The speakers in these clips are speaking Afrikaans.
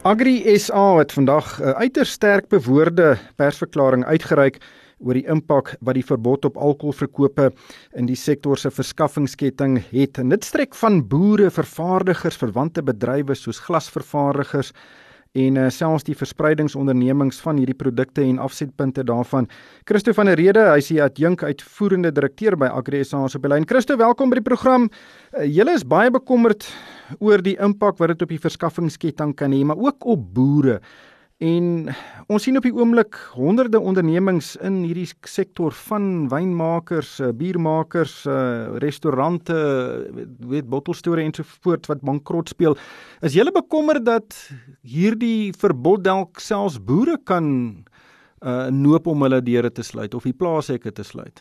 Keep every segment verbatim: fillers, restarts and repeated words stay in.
Agri S A het vandag 'n uiters sterk bewoorde persverklaring uitgereik oor die impak wat die verbod op alkoholverkope in die sektor se verskaffingsketting het. En dit strek van boere, vervaardigers, verwante bedrywe soos glasvervaardigers en uh, selfs die verspreidingsondernemings van hierdie produkte en afsetpunte daarvan. Christo van der Rede, hy is die adjunk uitvoerende direkteur by Agri S A op die lyn. Christo, welkom by die program. Uh, julle is baie bekommerd oor die impak wat dit op die verskaffingsketting kan hê, maar ook op boere. En ons sien op die oomblik honderde ondernemings in hierdie sektor van wynmakers, biermakers, restaurante, weet bottelstore ensovoorts wat bankrot speel. Is julle bekommerd dat hierdie verbod dalk selfs boere kan uh, noop om hulle deure te sluit of die plaashekke te sluit?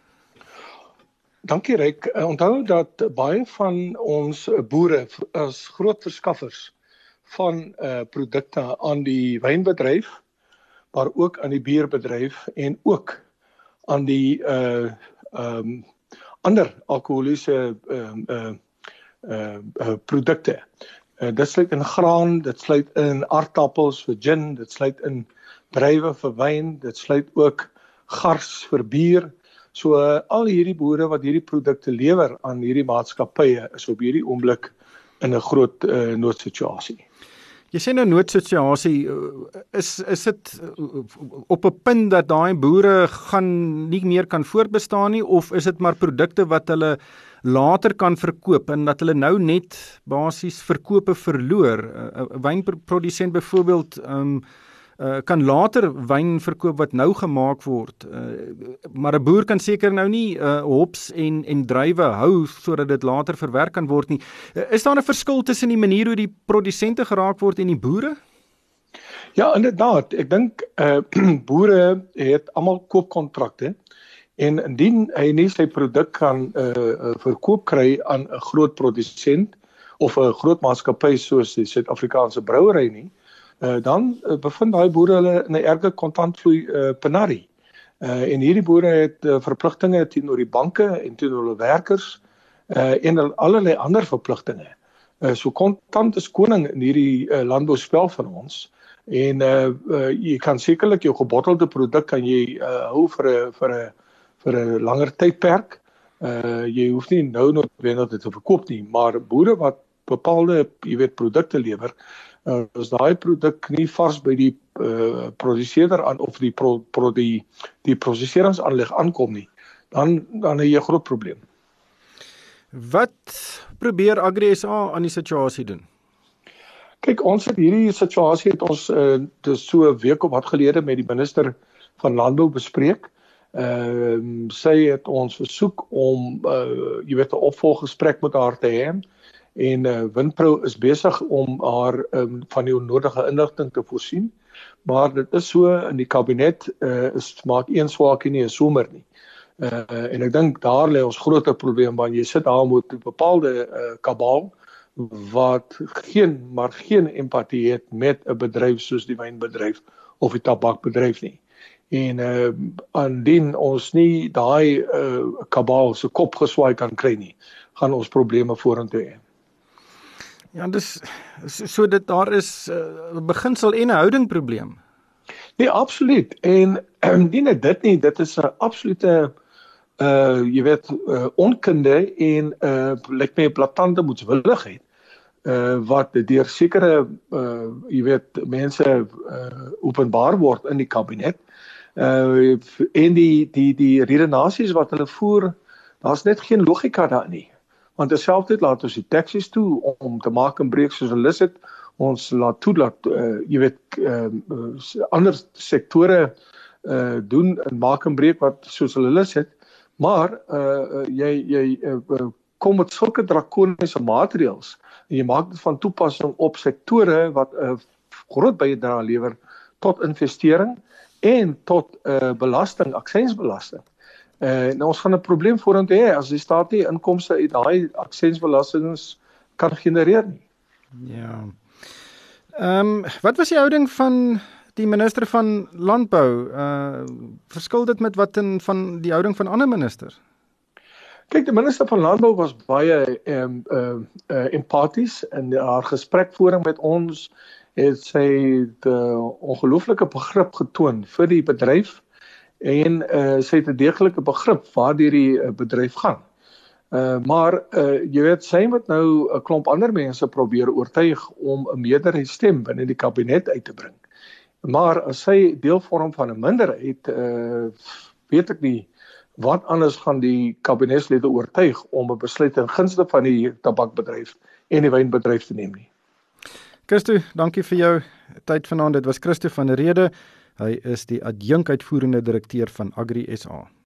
Dankie Ryk. Onthou dat baie van ons boere as groot verskaffers van uh, produkte aan die wynbedryf, maar ook aan die bierbedryf en ook aan die uh, um, ander alkoholiese uh, uh, uh, uh, produkte. Uh, dit sluit in graan, dit sluit in aardappels vir gin, dit sluit in druiwe vir wyn, dit sluit ook gars vir bier. So uh, al hierdie boere wat hierdie produkte lewer aan hierdie maatskappye is op hierdie oomblik in 'n groot uh, noodsituasie. Jy sê nou noodsituasie, is is dit op 'n punt dat daai boere gaan nie meer kan voortbestaan nie, of is dit maar produkte wat hulle later kan verkoop en dat hulle nou net basies verkope verloor? 'n Wynprodusent byvoorbeeld um, uh, kan later wyn verkoop wat nou gemaak word, uh, maar 'n boer kan seker nou nie uh, hops en en druiwe hou sodat dit later verwerk kan word nie. Uh, is daar 'n verskil tussen die manier hoe die produsente geraak word en die boere? Ja, inderdaad. Ek dink uh, boere het almal koopkontrakte en indien hy nie sy produk kan uh, verkoop kry aan 'n groot produsent of 'n groot maatskappy soos die Suid-Afrikaanse brouery nie, Uh, dan uh, bevind daai boere hulle in 'n erge kontantvloei uh, penarie. Uh, en hierdie boere het uh, verpligtinge teenoor die banke en teenoor hulle werkers uh, en allerlei ander verpligtinge. Uh, so kontant is koning in hierdie uh, landbouspel van ons. En uh, uh, jy kan sekerlik jou gebottelde produk kan jy uh, hou vir 'n vir 'n vir 'n langer tydperk. Uh, jy hoef nie nou noodwendig dit te verkoop nie, maar boere wat bepaalde, jy weet, produkte lewer, Uh, as daai produk nie vars by die uh, produseerder aan of die pro, pro, die die proseseringsaanleg aankom nie, dan dan het jy 'n groot probleem. Wat probeer Agri S A aan die situasie doen? Kyk, ons het hierdie situasie het ons uh, dis so 'n week of wat gelede met die minister van landbou bespreek. Uh, sy het ons versoek om uh, jy weet 'n opvolggesprek met haar te hê. En uh, Winpro is besig om haar um, van die onnodige inligting te voorsien, maar dit is so in die kabinet uh, is maak een swaakie nie 'n somer nie. Uh, en ek dink daar lê ons groter probleem, want jy sit daar met 'n bepaalde uh, kabaal wat geen maar geen empatie het met 'n bedryf soos die wynbedryf of die tabakbedryf nie. En uh, indien ons nie daai uh, kabaal se kop geswaai kan kry nie, gaan ons probleme vorentoe hê. Ja, dis so dit daar is 'n uh, beginsel en 'n houding probleem. Nee, absoluut. En um, nie net dit nie, dit is 'n absolute uh jy weet uh, onkunde en 'n uh, lyk my 'n blaatante moedswilligheid uh wat deur sekere uh jy weet mense uh openbaar word in die kabinet. Uh en die die die redenasies wat hulle voer, daar's net geen logika daarin nie. Want terselfdertyd laat ons die taksies toe om te maak en breek soos hulle sit. Ons laat toe dat uh, jy weet uh, uh, ander sektore uh, doen en maak en breek wat soos hulle sit. Maar uh, jy jy uh, kom met sulke drakoniese maatreëls en jy maak dit van toepassing op sektore wat 'n uh, groot bydrae lewer tot investering en tot uh, belasting, aksiesbelasting. Uh, nou ons gaan 'n probleem vorentoe hê as die staat nie inkomste uit daai aksiesbelastings kan genereer nie. Ja. Ehm um, wat was die houding van die minister van landbou? Uh verskil dit met wat in van die houding van ander ministers? Kyk, die minister van Landbou was baie um, uh, uh, empaties in haar gesprekvoering met ons het sy 'n ongelooflike begrip getoon vir die bedryf en uh, sy het 'n deeglike begrip waardeur die uh, bedryf gaan. Uh, maar uh, jy weet, sy moet nou 'n klomp ander mense probeer oortuig om 'n meerderheidsstem binne die kabinet uit te bring. Maar as sy deel vorm van 'n minderheid, uh, weet ek nie wat anders gaan die kabinetslede oortuig om 'n besluit in gunste van die tabakbedryf en die wynbedryf te neem nie. Christo, dankie vir jou tyd vanaand. Dit was Christo van der Rede. Hy is die adjunk uitvoerende direkteur van Agri S A.